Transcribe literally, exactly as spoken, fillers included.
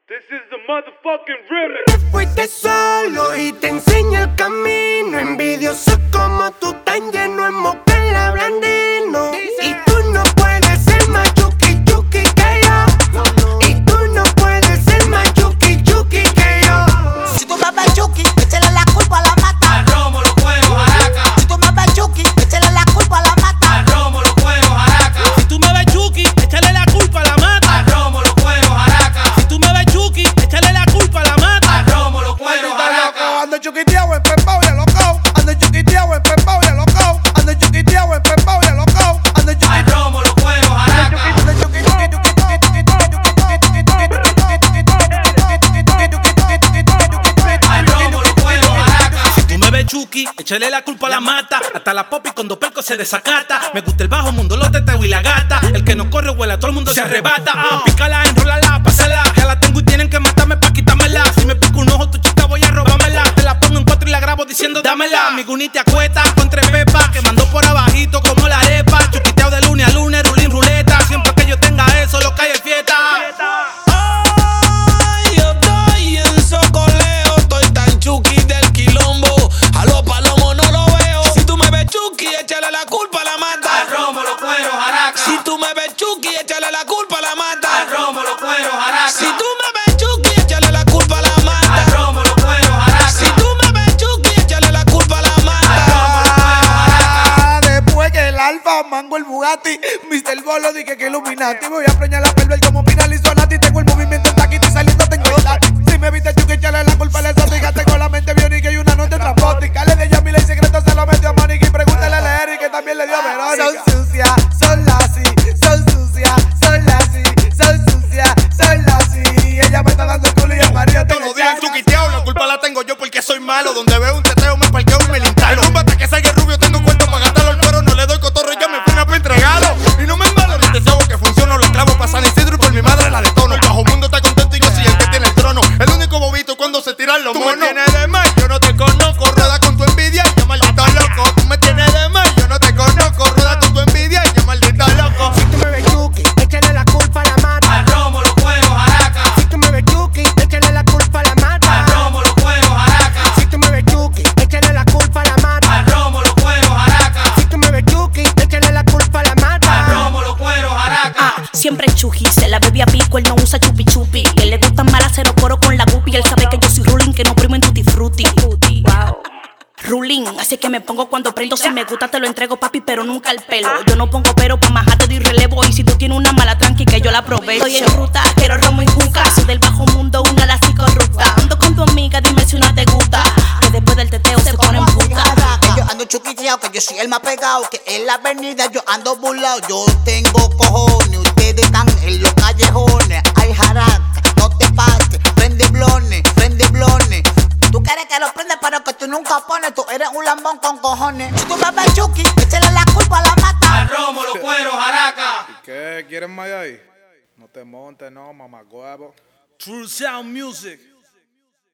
This is the motherfucking remix. Te fuiste solo y te enseña el camino. Envidioso como tú, tan lleno en moca en la blandino. Y tú no puedes ser más chuki chuki que yo. Y tú no puedes ser más chuki chuki que yo. Si tú me ves chuki, échale la culpa a la mata. Al romo, los cueros, jaraca. Si tú me ves chuki, échale la culpa a la mata. Al romo, los cueros, jaraca. Si tú me ves chuki, échale la culpa a la mata. Al romo, los cueros, jaraca. Si tú me ves chuki, échale la culpa a la mata. Al romo, los cueros, jaraca. Ando chuquiteado en pepao y a loco. Ando chuquiteado en pepao y a loco. Ando chuquiteado en pepao y a loco. Ando Al chuquiteado. romo, los cueros, jaraca. Al romo, los cueros, jaraca. Si tú me ves chuki, échale la culpa a la mata. Hasta la popi con dos percos se desacata. Me gusta el bajo mundo, los teteo y la gata. El que no corre vuela, todo el mundo se arrebata. Ah, pícala, enrólala, pásala. Ya la tengo y tienen que matarme pa' quitármela. Si me pico un ojo, tu chica voy a robármela. Te la pongo en cuatro y la grabo diciendo dámela. Mi guni te acuesta con tres pepas. Que mandó por abajito como la arepa. Chuquiteo de lunes a lunes, rulín, ruleta. Siempre que yo tenga eso, lo que hay es fiesta. Ay, yo estoy en socoleo, estoy tan chuki del quilombo. A los palomos no lo veo. Si tú me ves chuki, échale la culpa a la mata. Al romo, los cueros, jaraca. Si tú me ves chuki, échale la culpa a la mata. Al romo, los cueros, jaraca. Si tú me ves chuki, échale la culpa a la Al mata. romo, los cueros, jaraca. Si tú me ves chuki, échale la culpa a la Al romo, los cueros, jaraca. Ah, después que el Alfa, Mango, el Bugatti, mister Bolo, dije que Illuminati. Voy a preñar la pelvel como finalizó Nati. Tengo el movimiento en taquito y saliendo tengo el lati. Si me viste chuki, échale la culpa a la exótica. Tengo la mente biónica y una nota transpótica. Le de Yamila y secreto se lo metió a Mónica. Y pregúntale a la Eri que también le dio a Verónica. Son sucias, son lazy, son sucias, son lazy, son sucias, son lazy. Ella me está dando culo y el marido Todos tiene los días charla. chuquiteado, la culpa la tengo yo porque soy malo. Donde veo un teteo me parqueo y me la instalo. Un bate que salga el rubio, tengo cuento para gastarlo al cuero. No le doy cotorro y ya me fui a entregado. Y no me embalo, ni deseo que funcione. Los clavos para San Isidro y por mi madre la detono. El bajo mundo está contento y yo soy el que tiene el trono. El único bobito cuando se tiran los monos. Tú me tienes de mal, yo no te conozco. Rueda con tu envidia y yo maldito loco. Tú me tienes de mal, yo no te conozco. Rueda con tu envidia y yo maldito loco. Si tú me ves chuki, échale la culpa a la mata. Al romo, los cueros, jaraca. Si tú me ves chuki, échale la culpa a la mata. Al romo, los cueros, jaraca. Si tú me ves chuki, échale la culpa a la mata. Al romo, los cueros, jaraca. Si tú me ves chuki, échale la culpa a la mata. Al romo, los cueros, jaraca. Ah, siempre chuki, se la bebe a pico, él no usa chupi chupi. Y él le gusta mal hacer coro con la guppy. Él sabe que yo soy ruling, que no primo en tutti frutti. Wow. Ruling, así que me pongo cuando prendo. Si me gusta te lo entrego, papi, pero nunca el pelo. Yo no pongo pero pa' majarte de relevo. Y si tú tienes una mala tranqui, que yo la aprovecho. Estoy en ruta, quiero romo y juca. Soy del bajo mundo, una la corrupta. Ando con tu amiga, dime si una te gusta. Que después del teteo se ponen puta. Que yo ando chuquiteado, que yo soy el más pegado. Que en la avenida yo ando burlado. Yo tengo cojones, ustedes están en los callejones. Ay, jaraca, no te pases. Prende blones, prende blones. Tú quieres que lo prende, pero que tú nunca pones. Tú eres un lambón con cojones. Si tú me ves chuki, échale la culpa a la mata. Al romo, los cueros, jaraca. ¿Qué? ¿Quieren más ahí? No te montes, no, mamagüevo. True Sound Music.